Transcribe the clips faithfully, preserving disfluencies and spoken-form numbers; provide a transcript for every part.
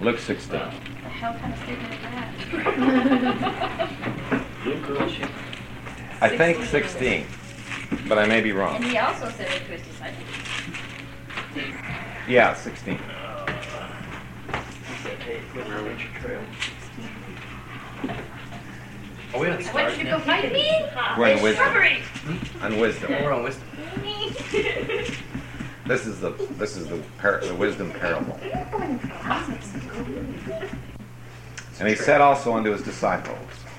Luke sixteen. What the hell kind of statement is that? Luke or she? I think sixteen, but I may be wrong. And he also said it to his disciples. Yeah, sixteen. He said, hey, quit running your trail. Oh, we haven't I want started you to go yet. find me. We're in wisdom. Shrubbery. On wisdom. Oh, we're on wisdom. This is the this is the par- the wisdom parable. And he said also unto his disciples,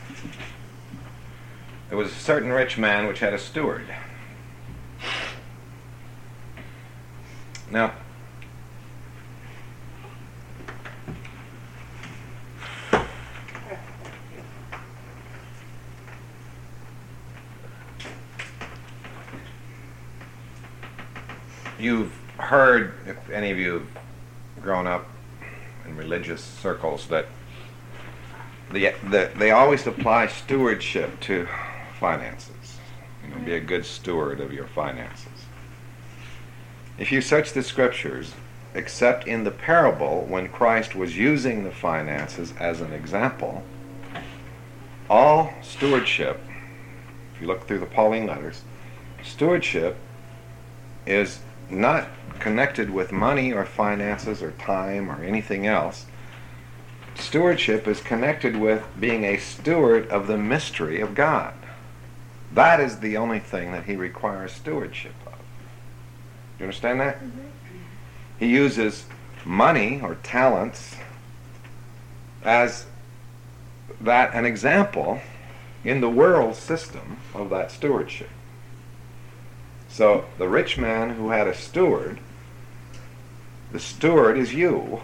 there was a certain rich man which had a steward. Now, you've heard, if any of you have grown up in religious circles, that the, the, they always apply stewardship to finances. You know, be a good steward of your finances. If you search the scriptures, except in the parable when Christ was using the finances as an example, all stewardship, if you look through the Pauline letters, stewardship is not connected with money or finances or time or anything else. Stewardship is connected with being a steward of the mystery of God. That is the only thing that he requires stewardship of. Do you understand that? Mm-hmm. He uses money or talents as that an example in the world system of that stewardship. So the rich man who had a steward, the steward is you.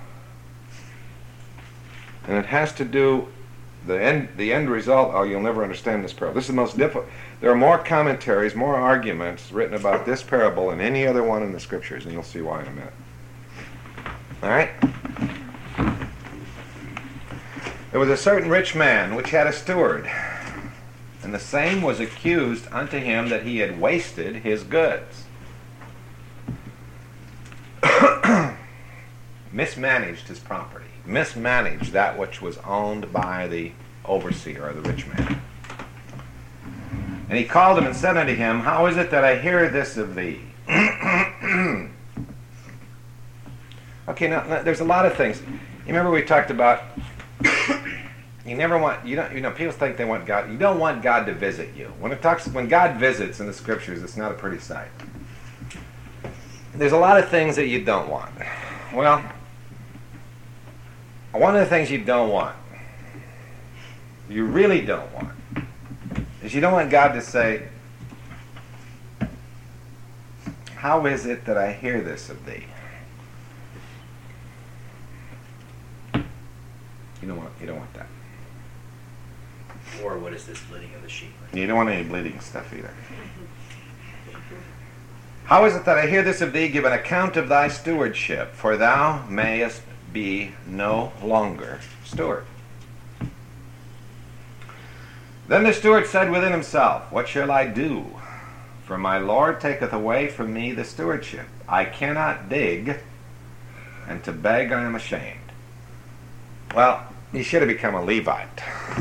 And it has to do, the end the end result, oh, you'll never understand this parable. This is the most difficult. There are more commentaries, more arguments written about this parable than any other one in the scriptures, and you'll see why in a minute. All right? There was a certain rich man which had a steward, and the same was accused unto him that he had wasted his goods. Mismanaged his property. Mismanaged that which was owned by the overseer or the rich man. And he called him and said unto him, how is it that I hear this of thee? Okay, now, now there's a lot of things. You remember we talked about you never want you don't you know people think they want God. You don't want God to visit you. When it talks when God visits in the scriptures, it's not a pretty sight. There's a lot of things that you don't want. Well, one of the things you don't want, you really don't want, is you don't want God to say, how is it that I hear this of thee? You don't want you don't want that. Or what is this bleeding of the sheep? You don't want any bleeding stuff either. How is it that I hear this of thee? Give an account of thy stewardship, for thou mayest be no longer steward. Then the steward said within himself, what shall I do? For my Lord taketh away from me the stewardship. I cannot dig, and to beg I am ashamed. Well, he should have become a Levite.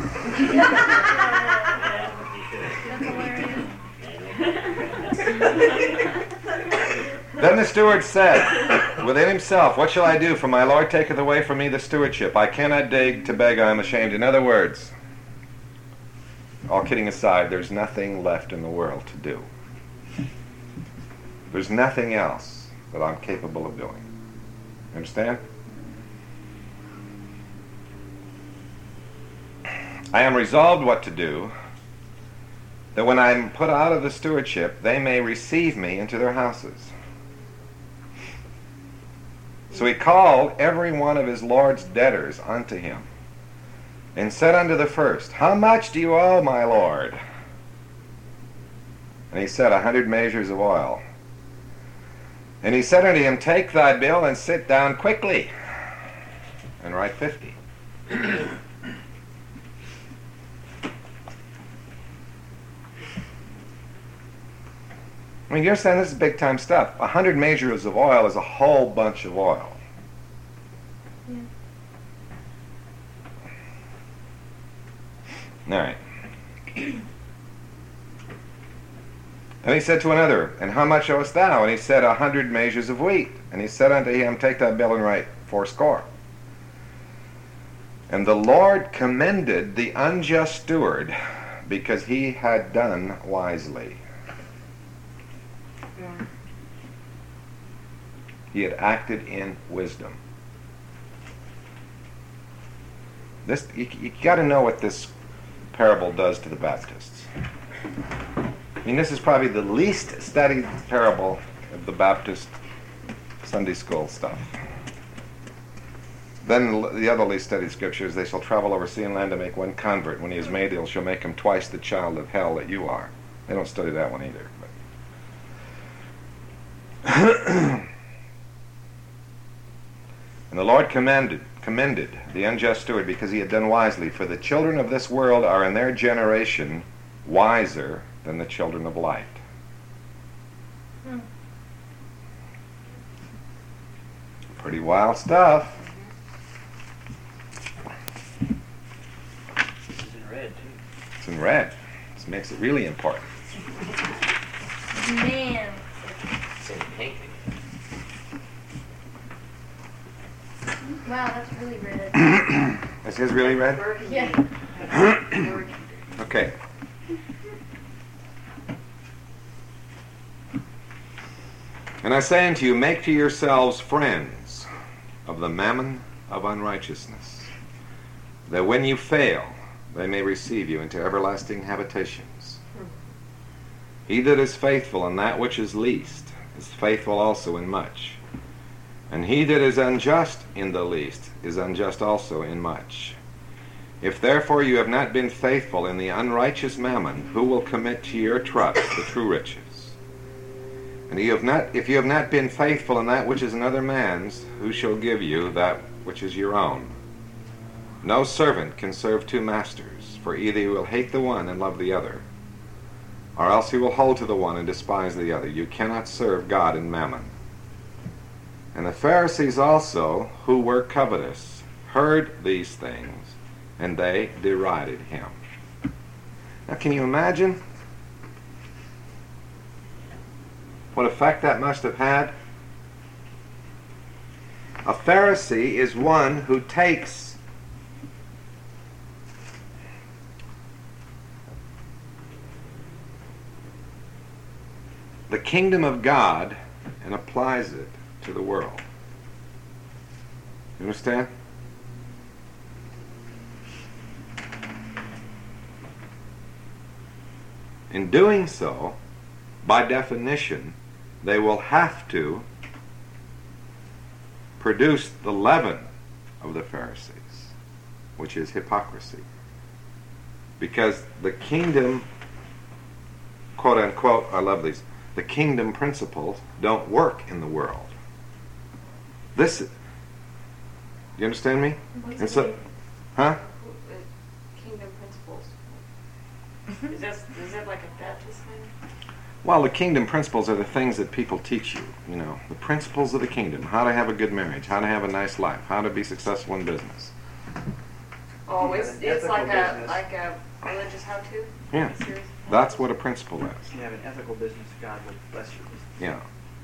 Then the steward said within himself, what shall I do? For my Lord taketh away from me the stewardship. I cannot dig, to beg I am ashamed. In other words, all kidding aside, there's nothing left in the world to do. There's nothing else that I'm capable of doing. You understand? I am resolved what to do, that when I am put out of the stewardship, they may receive me into their houses. So he called every one of his Lord's debtors unto him, and said unto the first, how much do you owe, my Lord? And he said, a hundred measures of oil. And he said unto him, take thy bill and sit down quickly, and write fifty. I mean, you understand, this is big time stuff. A hundred measures of oil is a whole bunch of oil. Yeah. All right. And he said to another, And how much owest thou? And he said, A hundred measures of wheat. And he said unto him, Take thy bill and write fourscore. And the Lord commended the unjust steward, because he had done wisely. Yeah. He had acted in wisdom. This you, you got to know what this parable does to the Baptists. I mean, this is probably the least studied parable of the Baptist Sunday school stuff. Then the other least studied scriptures, they shall travel over sea and land to make one convert. When he is made, he shall make him twice the child of hell that you are. They don't study that one either. But and the Lord commended, commended the unjust steward because he had done wisely. For the children of this world are in their generation wiser than the children of light. Hmm. Pretty wild stuff. This is in red, too. It's in red. This makes it really important. Man. It's in pink. Wow, that's really red. Is his really red? Yeah. Okay. And I say unto you, make to yourselves friends of the mammon of unrighteousness, that when you fail, they may receive you into everlasting habitations. He that is faithful in that which is least is faithful also in much. And he that is unjust in the least is unjust also in much. If therefore you have not been faithful in the unrighteous mammon, who will commit to your trust the true riches? And you have not, if you have not been faithful in that which is another man's, who shall give you that which is your own? No servant can serve two masters, for either he will hate the one and love the other, or else he will hold to the one and despise the other. You cannot serve God and mammon. And the Pharisees also, who were covetous, heard these things, and they derided him. Now, can you imagine what effect that must have had? A Pharisee is one who takes the kingdom of God and applies it to the world. You understand? In doing so, by definition, they will have to produce the leaven of the Pharisees, which is hypocrisy. Because the kingdom, quote unquote, I love these, the kingdom principles don't work in the world. This, you understand me? What's And the so, mean? huh? Kingdom principles. Is that, is that like a Baptist thing? Well, the kingdom principles are the things that people teach you, you know, the principles of the kingdom, how to have a good marriage, how to have a nice life, how to be successful in business. Oh, it's, it's Ethical like a, business. like a religious how-to? Yeah. Series? That's what a principle is. If you have an ethical business, God will bless your business. Yeah.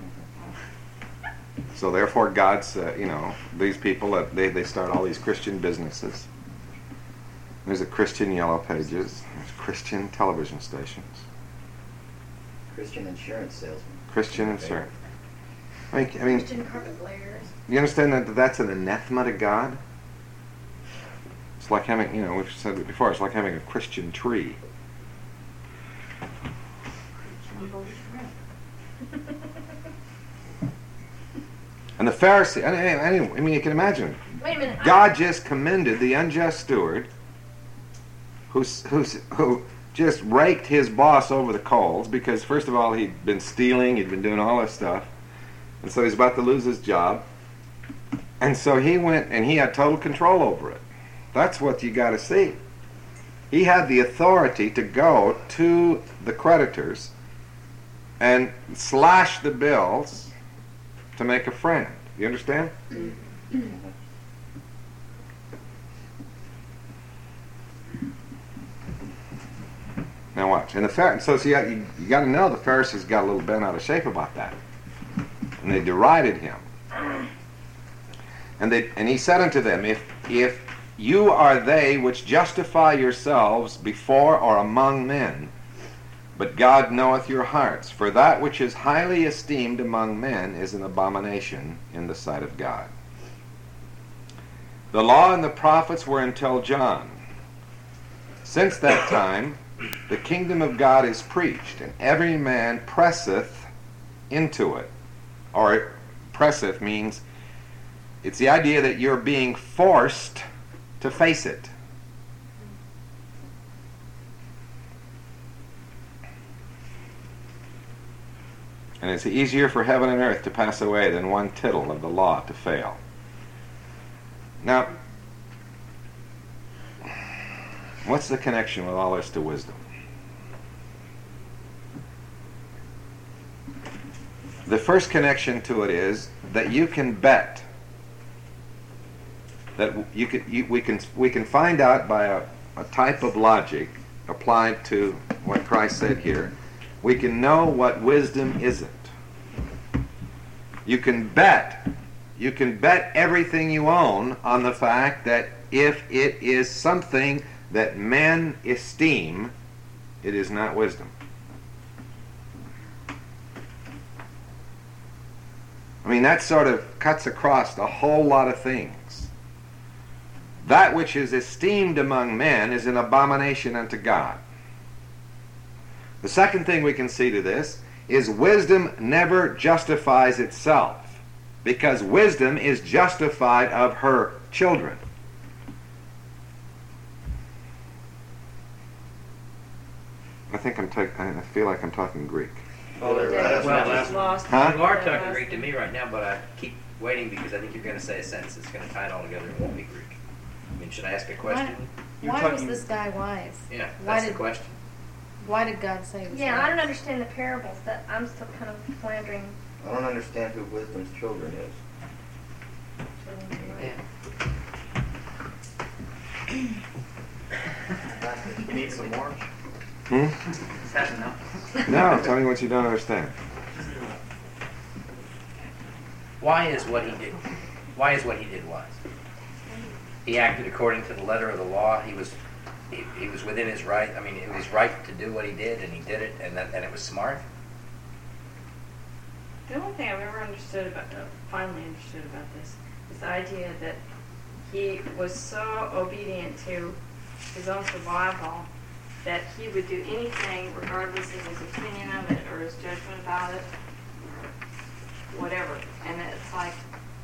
So therefore God's, uh, you know, these people, uh, they, they start all these Christian businesses. There's a Christian Yellow Pages, there's Christian television stations, Christian insurance salesman. Christian insurance. I mean, I mean, Christian carpet layers. you understand that that's an anathema to God? It's like having, you know, we've said it before, it's like having a Christian tree. And the Pharisee, I mean, I mean, you can imagine, Wait a minute. I- God just commended the unjust steward who's, who's, who just raked his boss over the coals because, first of all, he'd been stealing, he'd been doing all this stuff, and so he's about to lose his job. And so he went and he had total control over it. That's what you got to see. He had the authority to go to the creditors and slash the bills to make a friend. You understand? Now watch. And the Phar- so see, you, you got to know the Pharisees got a little bent out of shape about that, and they derided him. And they and he said unto them, If if you are they which justify yourselves before or among men, but God knoweth your hearts, for that which is highly esteemed among men is an abomination in the sight of God. The law and the prophets were until John. Since that time, the kingdom of God is preached, and every man presseth into it. Or presseth means it's the idea that you're being forced to face it. And it's easier for heaven and earth to pass away than one tittle of the law to fail. Now, what's the connection with all this to wisdom? The first connection to it is that you can bet that you can you, we can we can find out by a, a type of logic applied to what Christ said here. We can know what wisdom isn't. You can bet you can bet everything you own on the fact that if it is something that men esteem, it is not wisdom. I mean, that sort of cuts across a whole lot of things. That which is esteemed among men is an abomination unto God. The second thing we can see to this is wisdom never justifies itself, because wisdom is justified of her children. I think I'm ta- I feel like I'm talking Greek. Well, Well, well, I well, just lost. Huh? you are talking Greek to me right now, but I keep waiting because I think you're going to say a sentence that's going to tie it all together and won't be Greek. I mean, should I ask a question? Why, why was this guy wise? Yeah, Why that's did- the question. Why did God say he was Yeah, wise? I don't understand the parables. That I'm still kind of floundering. I don't understand who wisdom's children is. You need some more? Hmm? Is that enough? No, tell me what you don't understand. Why is what he did? Why is what he did wise? He acted according to the letter of the law. He was, he, he was within his right. I mean, it was right to do what he did, and he did it, and that, and it was smart. The only thing I've ever understood about, uh, finally understood about this, is the idea that he was so obedient to his own survival that he would do anything regardless of his opinion of it or his judgment about it, whatever. And it's like,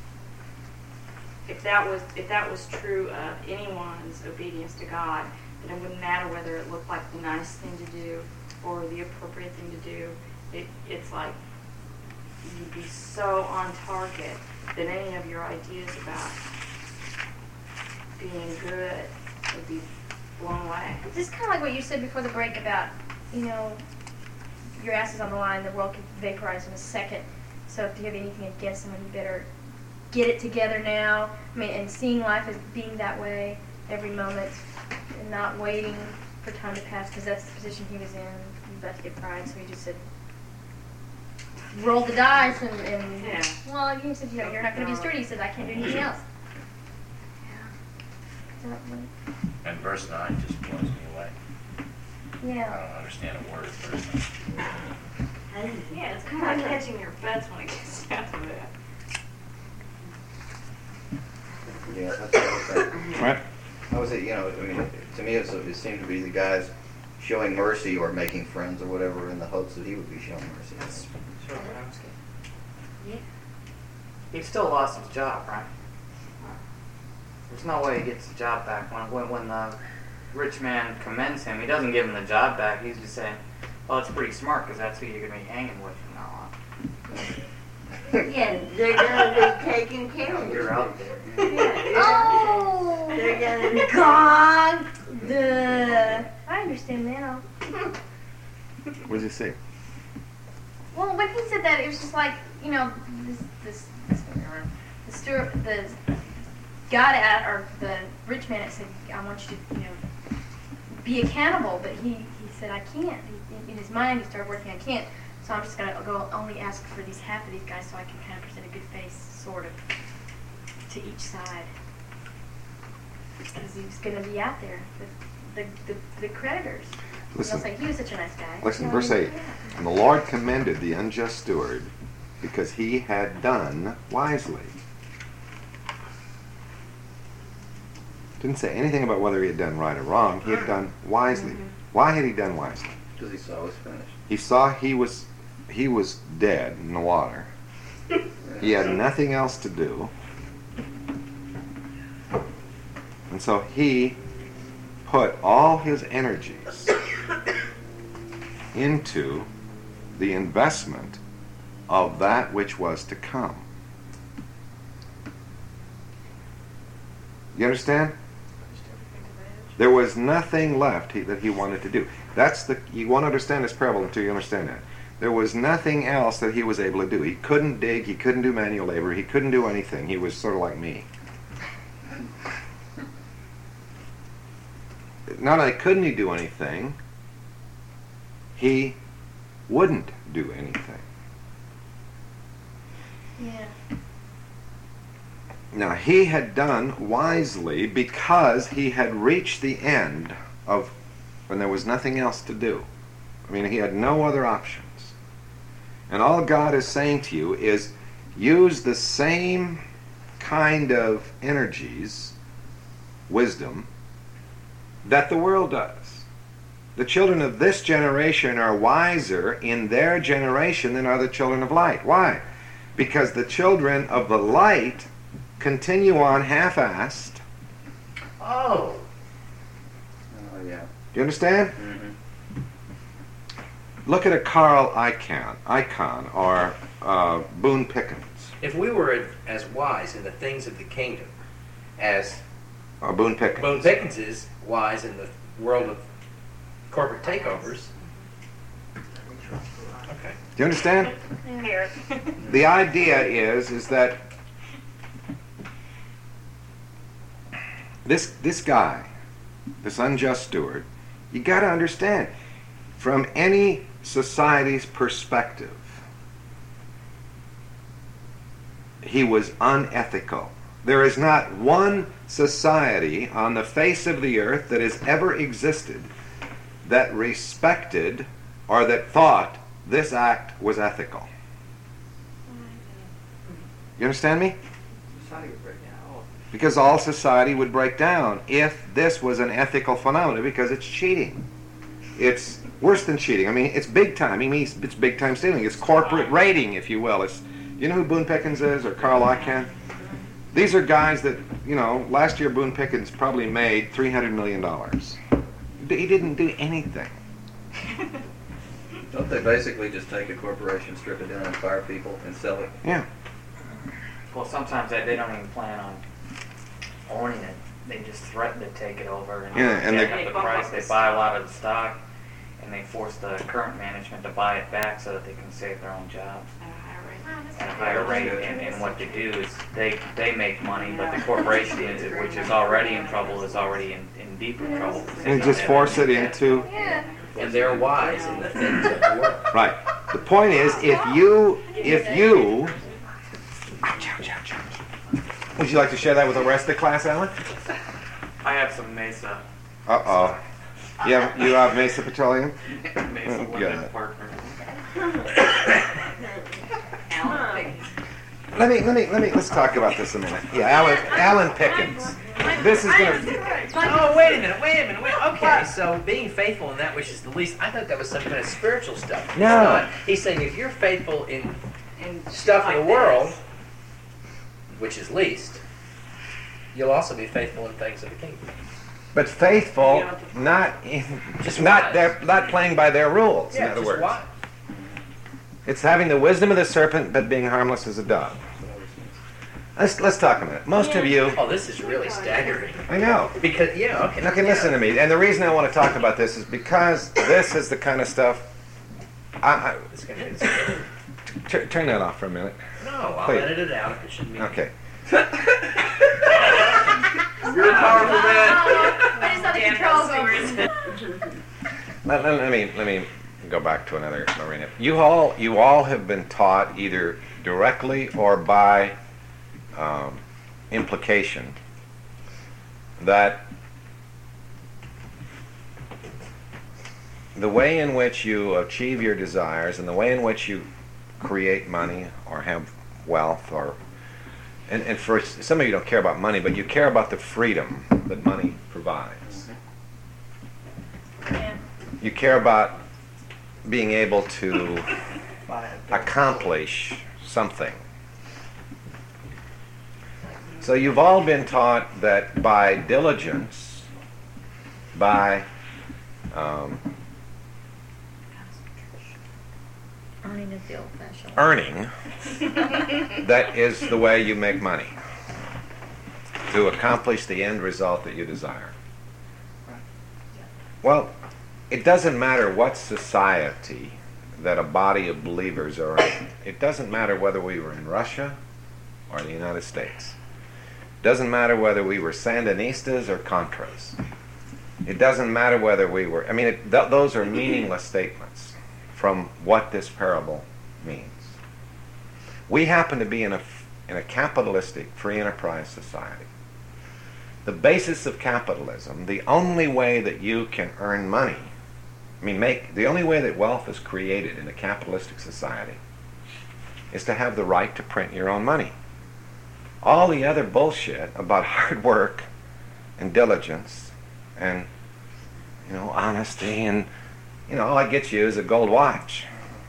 if that was if that was true of anyone's obedience to God, then it wouldn't matter whether it looked like the nice thing to do or the appropriate thing to do. It, it's like you'd be so on target that any of your ideas about being good would be blown away. This is kind of like what you said before the break about, you know, your ass is on the line, the world could vaporize in a second. So if you have anything against someone, you better get it together now. I mean, and seeing life as being that way every moment and not waiting for time to pass, because that's the position he was in. He was about to get fried, so he just said, roll the dice and, and Yeah. well, you said, you know, you're not going to be sturdy. He said, I can't do anything else. Yeah. That one- And verse nine just blows me away. I Yeah. don't understand a word of verse nine. Yeah, it's kind of like hedging your bets when it gets down to that. Yeah, that's what I was saying. Right? I was, you know, I mean, to me, it's, it seemed to be the guys showing mercy or making friends or whatever in the hopes that he would be showing mercy. Sure, yeah. He still lost his job, right? There's no way he gets the job back. When, when, when the rich man commends him, he doesn't give him the job back. He's just saying, well, it's pretty smart because that's who you're going to be hanging with from now on. Yeah, they're gonna be taking care of You're you. out there. Oh! They're gonna be God! The I understand now. What does he say? Well, when he said that, it was just like, you know, this, this, this the steward, the God at, or the rich man had said, I want you to, you know, be accountable. But he, he said, I can't. He, in his mind, he started working, I can't. So I'm just going to go only ask for these half of these guys so I can kind of present a good face, sort of, to each side. Because he's going to be out there with the, the, the creditors. Listen. And they'll say, he was such a nice guy. Listen, You know, verse I mean, eight. yeah. And the Lord commended the unjust steward because he had done wisely. Didn't say anything about whether he had done right or wrong. He had done wisely. Mhm. Why had he done wisely? Because he saw it was finished. He saw he was he was dead in the water. He had nothing else to do. And so he put all his energies into the investment of that which was to come. You understand? There was nothing left he, that he wanted to do. That's the you won't understand this parable until you understand that. There was nothing else that he was able to do. He couldn't dig, he couldn't do manual labor, he couldn't do anything. He was sort of like me. Not only couldn't he do anything, he wouldn't do anything. Yeah. Now, he had done wisely because he had reached the end of when there was nothing else to do. I mean, he had no other options. And all God is saying to you is use the same kind of energies, wisdom, that the world does. The children of this generation are wiser in their generation than are the children of light. Why? Because the children of the light continue on half-assed. Oh, Oh, yeah. Do you understand? Mm-hmm. Look at a Carl Icahn, Icahn or uh, Boone Pickens. if we were as wise in the things of the kingdom as Or Boone Pickens. Boone Pickens is wise in the world of corporate takeovers. Okay. Do you understand? Here. The idea is is that this this guy, this unjust steward, you got to understand, from any society's perspective, he was unethical. There is not one society on the face of the earth that has ever existed that respected or that thought this act was ethical. You understand me? Society would break down. Because all society would break down if this was an ethical phenomenon, because it's cheating. It's worse than cheating. I mean, it's big time. I mean, it's, it's big time stealing. It's corporate raiding, if you will. It's, you know who Boone Pickens is, or Carl Icahn? These are guys that, you know, last year Boone Pickens probably made three hundred million dollars. He didn't do anything. Don't they basically just take a corporation, strip it down, and fire people and sell it? Yeah. Well, sometimes they, they don't even plan on owning it. They just threaten to take it over and, Yeah, and jack they- up the price. They buy a lot of the stock, and they force the current management to buy it back so that they can save their own jobs at a higher rate. And, and what they do is they they make money, but the corporation, is, which is already in trouble, is already in, in deeper trouble. And just force it into... Yeah. And they're wise in the things of the world. Right. The point is, if you, if you... Ouch, ouch, ouch, ouch. Would you like to share that with the rest of the class, Alan? I have some Mesa, Uh-oh. You have, you have Mesa Petroleum? Mesa Oh, Limited God. Partners. Let me, let me, let me, let's talk about this a minute. Yeah, Alan, Alan Pickens. This is gonna... Oh, wait a minute, wait a minute, wait. Okay, so being faithful in that which is the least, I thought that was some kind of spiritual stuff. It's No. not. He's saying if you're faithful in And stuff like of the world, this. which is least, you'll also be faithful in things of the kingdom. But faithful, not in, Just not wise. their, not playing by their rules, in Yeah, other just words. wise. It's having the wisdom of the serpent, but being harmless as a dove. Let's, let's talk a minute. Most of you... Oh, this is really staggering. I know. Because, yeah, okay. Okay, yeah. listen to me. And the reason I want to talk about this is because this is the kind of stuff... I, I, It's gonna be scary. t- turn that off for a minute. No, I'll Please. edit it out if it shouldn't be. Okay. You're a powerful man. I just thought the controls over. let, let, let me let me go back to another arena. You all you all have been taught either directly or by um, implication that the way in which you achieve your desires and the way in which you create money or have wealth or and, and for some of you don't care about money, but you care about the freedom that money provides. Yeah. You care about being able to accomplish something. So you've all been taught that by diligence, by um, Earning is the old-fashioned. earning, that is the way you make money, to accomplish the end result that you desire. Well, it doesn't matter what society that a body of believers are in. It doesn't matter whether we were in Russia or the United States. It doesn't matter whether we were Sandinistas or Contras. It doesn't matter whether we were, I mean, it, th- those are meaningless statements from what this parable means. We happen to be in a, in a capitalistic free enterprise society. The basis of capitalism, the only way that you can earn money, I mean, make the only way that wealth is created in a capitalistic society is to have the right to print your own money. All the other bullshit about hard work and diligence and, you know, honesty and, you know, all I get you is a gold watch.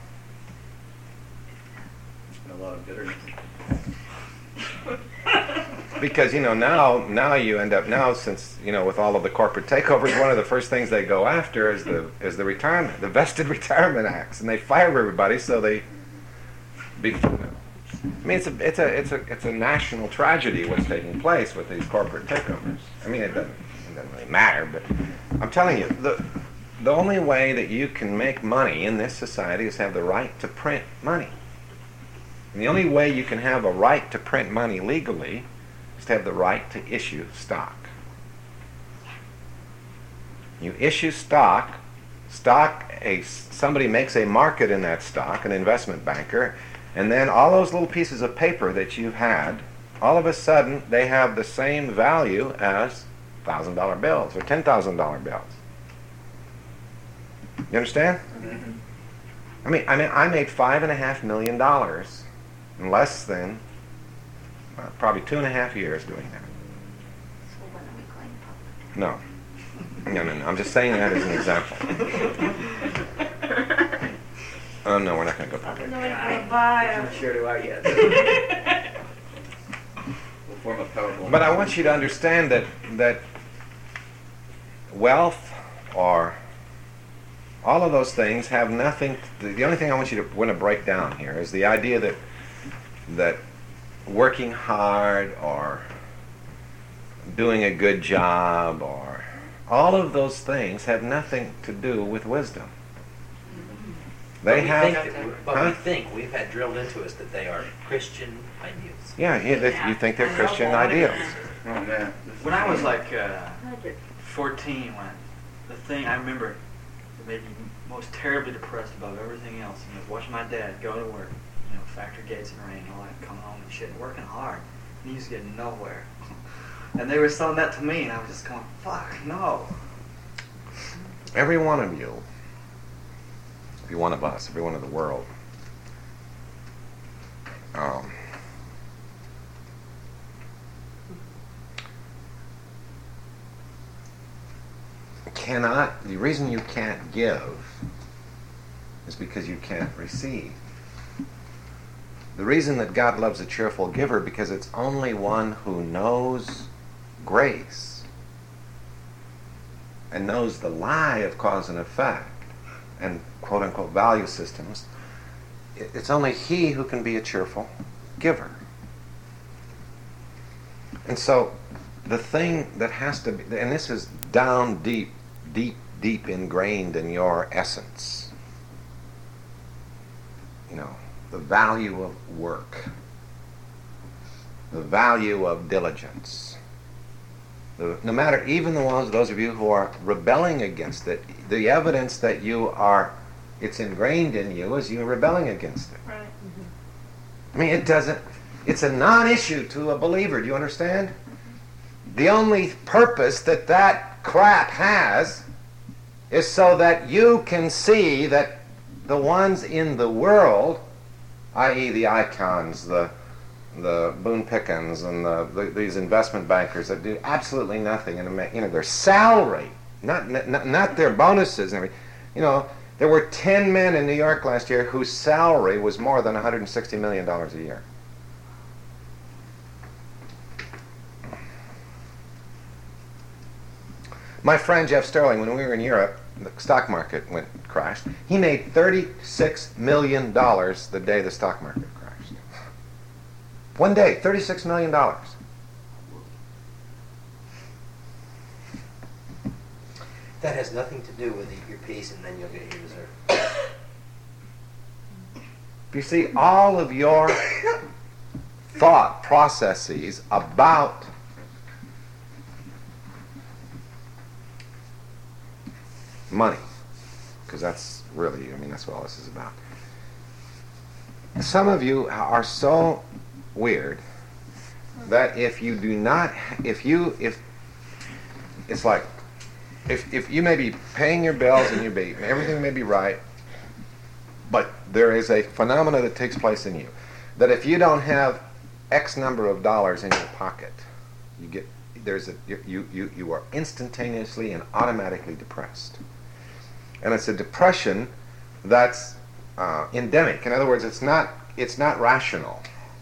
A lot of bitterness. Because, you know, now now you end up now, since, you know, with all of the corporate takeovers, one of the first things they go after is the is the retirement, the vested retirement acts, and they fire everybody so they be, I mean, it's a it's a it's a it's a national tragedy what's taking place with these corporate takeovers. I mean, it doesn't it doesn't really matter, but I'm telling you, the the only way that you can make money in this society is have the right to print money. And the only way you can have a right to print money legally is to have the right to issue stock. You issue stock, stock a somebody makes a market in that stock, an investment banker, and then all those little pieces of paper that you've had, all of a sudden they have the same value as one thousand dollar bills or ten thousand dollar bills. You understand? Mm-hmm. I mean, I mean, I made five and a half million dollars in less than uh, probably two and a half years doing that. So when are we going public? No, no, no, no. I'm just saying that as an example. Oh no, we're not going to go public. No, bye. Not sure do I yet. We'll form a powerful. But I want you to understand that that wealth or all of those things have nothing. To, the only thing I want you to want to break down here is the idea that that working hard or doing a good job or all of those things have nothing to do with wisdom. They but we have. think that, but huh? we think we've had drilled into us that they are Christian ideals. Yeah, yeah, that you think they're Christian ideals. Oh man. When I was like uh, fourteen, when the thing I remember that made me most terribly depressed above everything else, and I was watching my dad go to work, you know, factory gates and rain, all that, coming home and shit, and working hard, and he was getting nowhere. And they were selling that to me, and I was just going, fuck, no. Every one of you, every one of us, every one of the world, um, cannot, the reason you can't give is because you can't receive. The reason that God loves a cheerful giver, because it's only one who knows grace and knows the lie of cause and effect and quote-unquote value systems. It's only he who can be a cheerful giver. And so the thing that has to be, and this is down deep, deep, deep ingrained in your essence, you know, the value of work, the value of diligence, The, no matter, even the ones, those of you who are rebelling against it, the evidence that you are, it's ingrained in you is you rebelling against it. Right. I mean, it doesn't, it's a non-issue to a believer, do you understand? The only purpose that that crap has is so that you can see that the ones in the world, that is the icons, the the Boone Pickens and the, the, these investment bankers that do absolutely nothing, and you know, their salary, not, not not their bonuses and everything. You know, there were ten men in New York last year whose salary was more than one hundred sixty million dollars a year. My friend Jeff Sterling, when we were in Europe, the stock market went crashed. He made thirty-six million dollars the day the stock market crashed. One day, thirty-six million dollars. That has nothing to do with eat your peas and then you'll get your dessert. You see, all of your thought processes about money, because that's really, I mean, that's what all this is about. Some of you are so weird that if you do not, if you, if, it's like, if if you may be paying your bills and you be, everything may be right, but there is a phenomena that takes place in you, that if you don't have X number of dollars in your pocket, you get, there's a, you, you, you are instantaneously and automatically depressed. And it's a depression that's uh, endemic. In other words, it's not, it's not rational.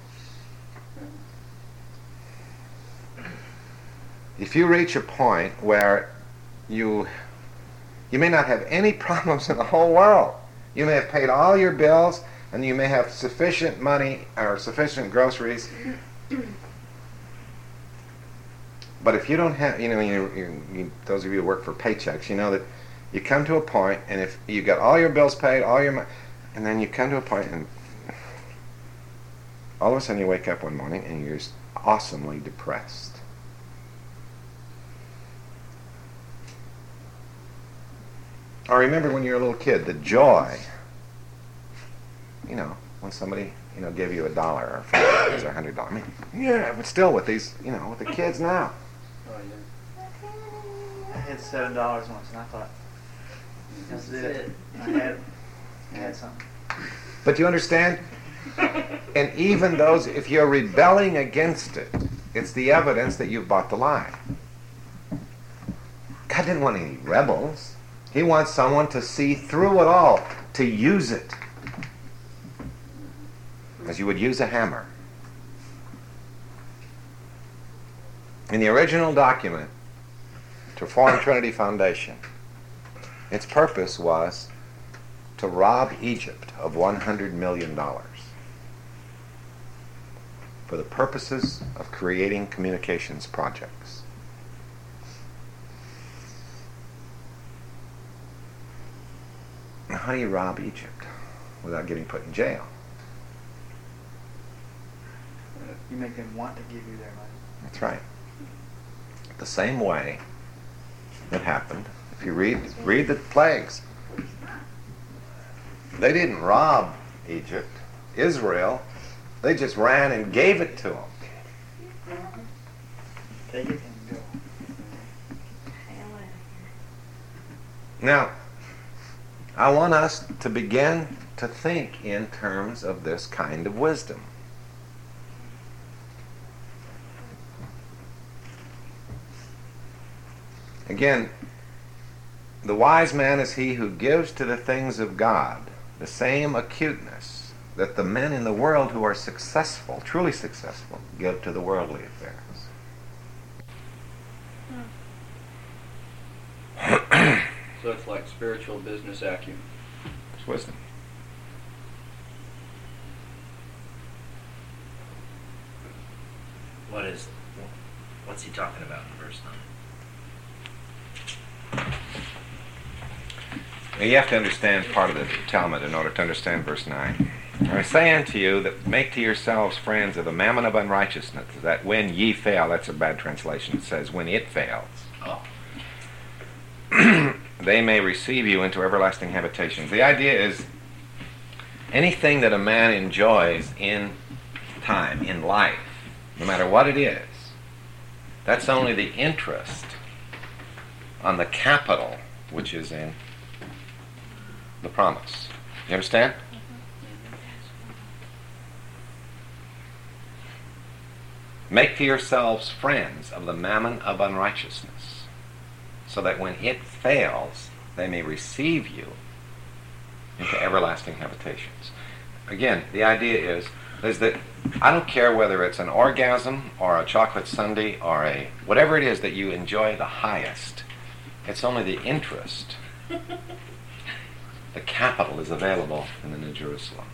If you reach a point where you you may not have any problems in the whole world, you may have paid all your bills and you may have sufficient money or sufficient groceries, but if you don't have, you know, you, you, you, those of you who work for paychecks, you know that you come to a point, and if you got all your bills paid, all your money, and then you come to a point and all of a sudden you wake up one morning and you're just awesomely depressed. Or remember when you were a little kid, the joy, you know, when somebody, you know, gave you a dollar or five dollars or a hundred dollars. I mean, yeah, but still with these, you know, with the kids now. Oh, yeah. I had seven dollars once, and I thought, that's it. I had, I had something. But you understand? And even those, if you're rebelling against it, it's the evidence that you've bought the lie. God didn't want any rebels. He wants someone to see through it all, to use it, as you would use a hammer. In the original document to form Trinity Foundation, its purpose was to rob Egypt of one hundred million dollars for the purposes of creating communications projects. Now, how do you rob Egypt without getting put in jail? You make them want to give you their money. That's right. The same way it happened. If you read read the plagues, they didn't rob Egypt. Israel, they just ran and gave it to them. Take it and go. Now, I want us to begin to think in terms of this kind of wisdom. Again, the wise man is he who gives to the things of God the same acuteness that the men in the world who are successful, truly successful, give to the worldly affairs. So it's like spiritual business acumen. It's wisdom. What is, what's he talking about in verse nine? Now you have to understand part of the Talmud in order to understand verse nine. I say unto you that make to yourselves friends of the mammon of unrighteousness, that when ye fail, that's a bad translation, it says when it fails, Oh. they may receive you into everlasting habitations. The idea is anything that a man enjoys in time, in life, no matter what it is, that's only the interest on the capital which is in the promise. You understand? Make to yourselves friends of the mammon of unrighteousness, so that when it fails, they may receive you into everlasting habitations. Again, the idea is, is that I don't care whether it's an orgasm or a chocolate sundae or a whatever it is that you enjoy the highest. It's only the interest. The capital is available in the New Jerusalem.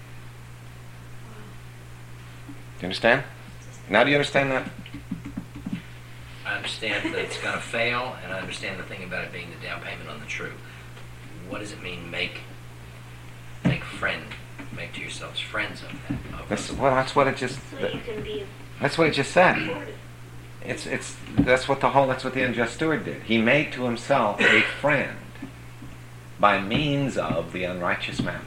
Do you understand? Now do you understand that? I understand that it's going to fail, and I understand the thing about it being the down payment on the true. What does it mean, make make friend, make to yourselves friends of that? Of That's, well, that's what it just. So you can be That's what it just said. It's it's that's what the whole that's what the unjust steward did. He made to himself a friend by means of the unrighteous mammon.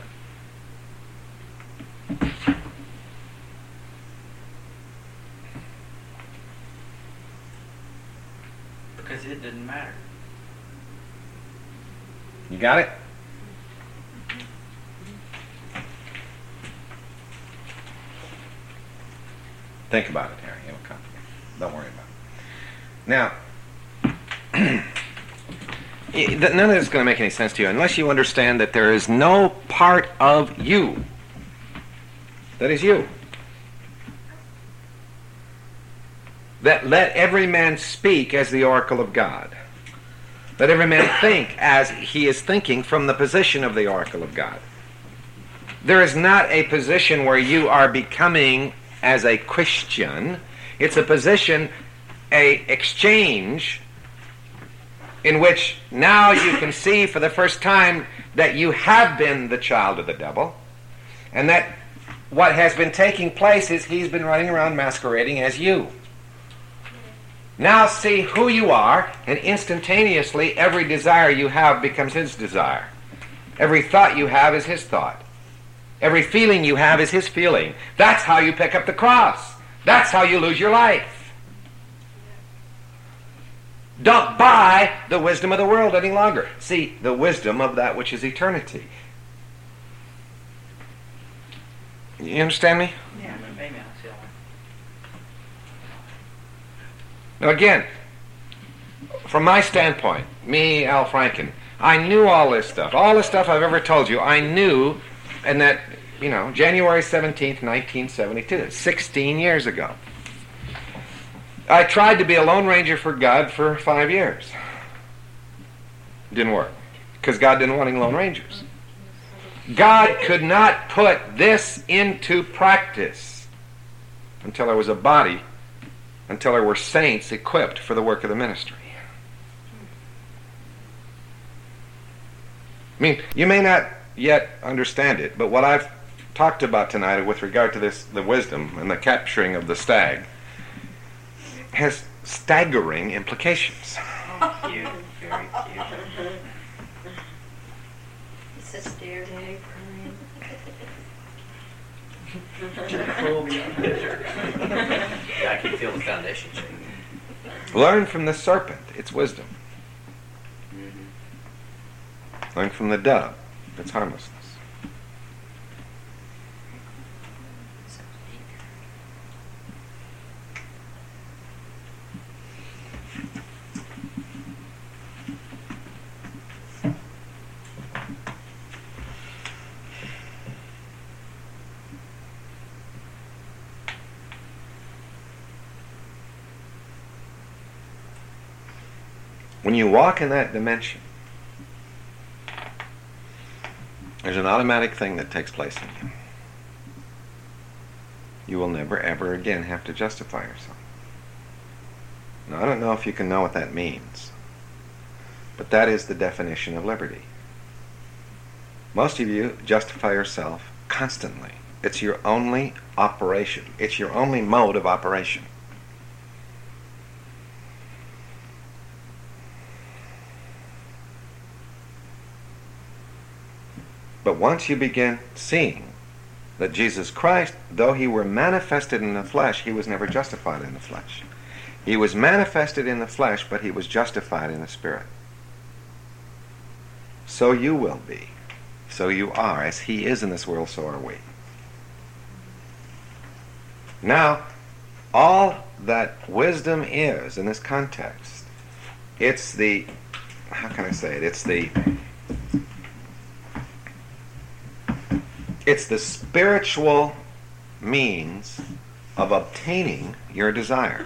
Because it didn't matter. You got it? Think about it, Harry. It'll come. Don't worry about it. Now, it- none of this is going to make any sense to you unless you understand that there is no part of you that is you. That let every man speak as the oracle of God. Let every man think as he is thinking from the position of the oracle of God. There is not a position where you are becoming as a Christian. It's a position, a exchange, in which now you can see for the first time that you have been the child of the devil, and that what has been taking place is he's been running around masquerading as you. Now see who you are, and instantaneously every desire you have becomes his desire. Every thought you have is his thought. Every feeling you have is his feeling. That's how you pick up the cross. That's how you lose your life. Don't buy the wisdom of the world any longer. See, the wisdom of that which is eternity. You understand me? Yeah, maybe I see that one. Now again, from my standpoint, me, Al Franken, I knew all this stuff. All the stuff I've ever told you, I knew, and that, you know, January seventeenth, nineteen seventy-two, sixteen years ago. I tried to be a Lone Ranger for God for five years. Didn't work, because God didn't want any Lone Rangers. God could not put this into practice until there was a body, until there were saints equipped for the work of the ministry. I mean, you may not yet understand it, but what I've talked about tonight with regard to this, the wisdom and the capturing of the stag, has staggering implications. Cute, very cute. It's a stare. Yeah, I can feel the foundation shaking. Learn from the serpent its wisdom. Learn from the dove its harmlessness. When you walk in that dimension, there's an automatic thing that takes place in you. You will never, ever again have to justify yourself. Now, I don't know if you can know what that means, but that is the definition of liberty. Most of you justify yourself constantly. It's your only operation. It's your only mode of operation. But once you begin seeing that Jesus Christ, though he were manifested in the flesh, he was never justified in the flesh. He was manifested in the flesh, but he was justified in the Spirit. So you will be. So you are. As he is in this world, so are we. Now, all that wisdom is in this context, it's the, how can I say it? It's the, it's the spiritual means of obtaining your desire.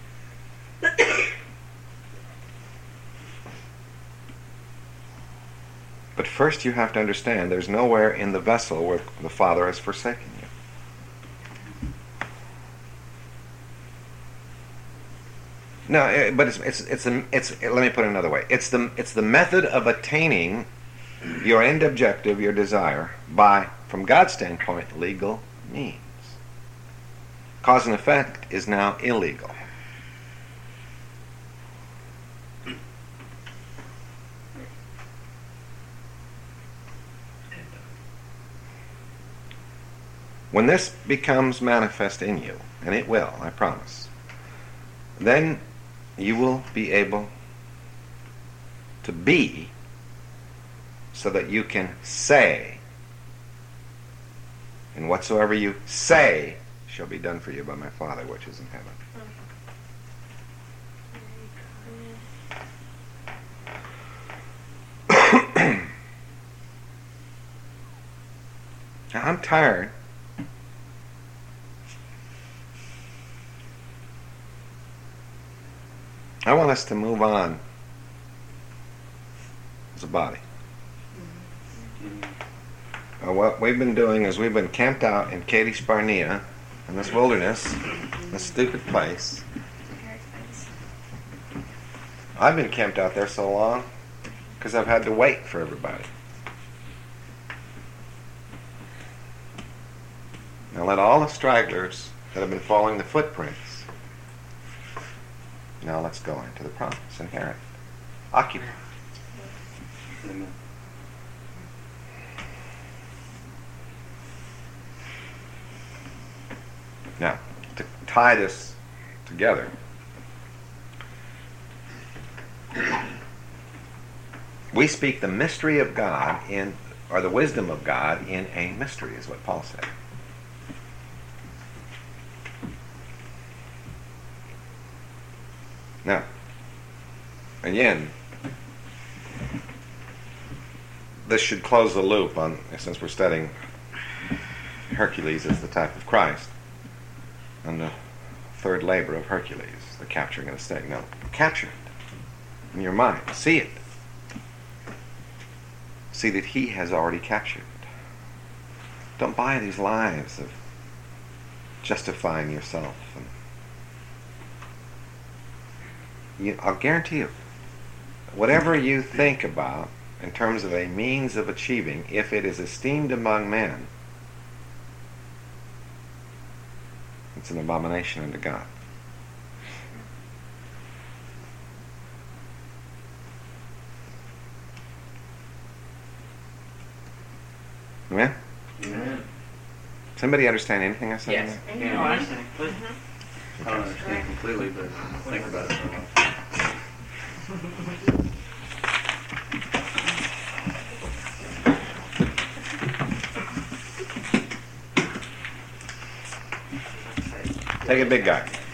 But first you have to understand there's nowhere in the vessel where the Father has forsaken you. No, eh, but it's it's it's a, it's let me put it another way. It's the it's the method of attaining your end objective, your desire, by, from God's standpoint, legal means. Cause and effect is now illegal. When this becomes manifest in you, and it will, I promise, then you will be able to be so that you can say, and whatsoever you say shall be done for you by my Father which is in heaven. Now, I'm tired. I want us to move on as a body. Uh, what we've been doing is we've been camped out in Kadesh Barnea, in this wilderness, this stupid place. I've been camped out there so long because I've had to wait for everybody. Now let all the stragglers that have been following the footprints, now let's go into the promise, inherit, occupy. Amen. Now, to tie this together, we speak the mystery of God in, or the wisdom of God in a mystery, is what Paul said. Now, again, this should close the loop on, since we're studying Hercules as the type of Christ, and the third labor of Hercules, the capturing of the stag. Now, capture it in your mind. See it. See that he has already captured it. Don't buy these lies of justifying yourself. And you, I'll guarantee you, whatever you think about in terms of a means of achieving, if it is esteemed among men, it's an abomination unto God. Amen? Amen. Somebody understand anything I said? Yes. in No, I understand. Please. I don't understand completely, but think about it for a while. there? Take a big guy.